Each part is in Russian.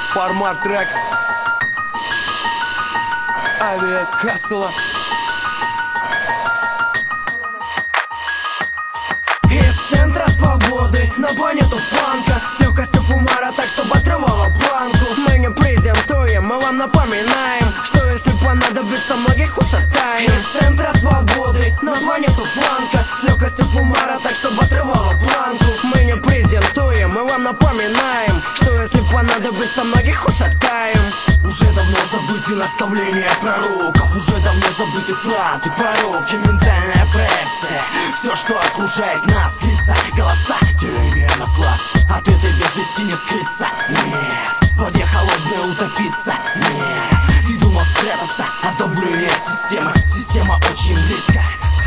Формат трек Авиас Хассела. Из центра свободы на планету фанка, с легкостью фумара, так чтобы отрывало планку. Мы не презентуем, мы вам напоминаем, что если понадобится, многих ушатаем. Из центра свободы на планету фанка, с легкостью фумара, так чтобы отрывало планку. Мы не презентуем, мы вам напоминаем, что если понадобится, многих ушатаем. Уже давно забыты наставления пророков, уже давно забыты фразы, пороки, ментальная проекция. Все, что окружает нас, лица, голоса, деление на класс. От этой без вести не скрыться, нет. В воде холодной утопиться, нет. Ты думал спрятаться от давления системы. Система очень близко,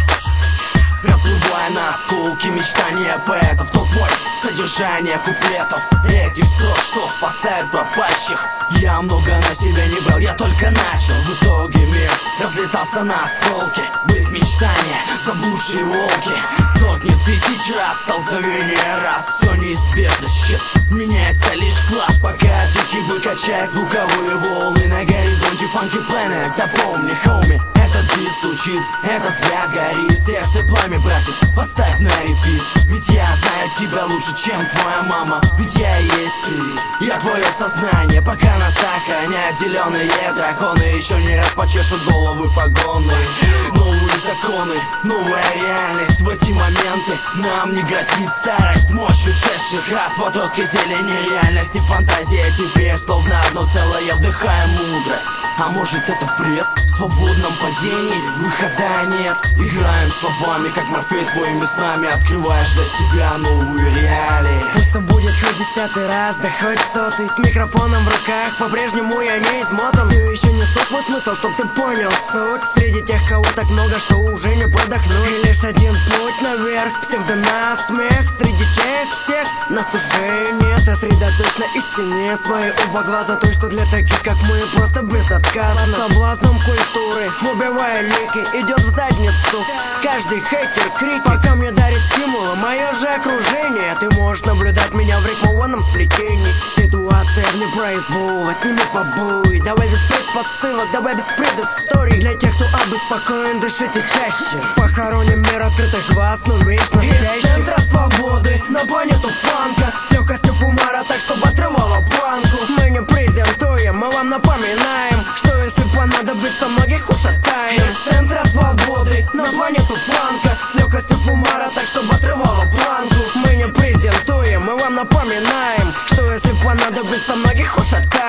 разрывая на осколки мечтания поэтов. Тот мой содержание куплетов этих строк, что спасает пропащих. Я много на себя не брал, я только начал. В итоге мир разлетался на осколки. Быть мечтания, заблудшие волки. Сотни тысяч раз, столкновение раз. Все неизбежно, щит, меняется лишь класс. Пока джекибы качает звуковые волны на горизонте Funky Planet. Запомни, хоуми, этот бит звучит, этот взгляд горит. Сердце пламя, братец, поставь на репит. Ведь я знаю тебя лучше, чем твоя мама. Ведь я и есть ты, я твое сознание. Пока нас охраняют зеленые драконы, еще не раз почешут головы погоны. Новые законы, новая реальность. В эти моменты нам не грозит старость. Мощь ушедших раз в отростке зелени. Реальность и фантазия теперь словно одно целое. Вдыхаем мудрость, а может это бред? В свободном падении выхода нет. Играем словами, как Морфей твоими снами. Открываешь для себя новые реалии. Пусть будет хоть 10-й раз, да хоть 100-й. С микрофоном в руках, по-прежнему я не измотан. Все еще несу свой смысл, чтоб ты понял суть. Среди тех, кого так много, что уже не продохнуть. И лишь один путь наверх, псевдонасмех. Среди тех всех нас уже нет. Сосредоточь на истине своей оба глаза. Той, что для таких, как мы, просто безотказно. Под соблазном культуры, убивая лики, идет в задницу каждый хейтер, крик. Пока мне дарит стимулы мое же окружение, ты можешь наблюдать меня в рифмованном сплетении. Ситуация вне произвола, сними побои. Давай без предпосылок, давай без предысторий. Для тех, кто обеспокоен, дышите чаще. Похороним мир открытых глаз, но вечно спящих. Из центра свободы на планету фанка, с легкостью фумара, так чтобы отрывало планку. Мы не презентуем, мы вам напоминаем, что если понадобится, многих ушатаем. Из центра свободы на планету фанка, с легкостью фумара, так чтобы отрывало планку. Мы не презентуем, мы вам напоминаем, что если понадобится, многих ушатаем.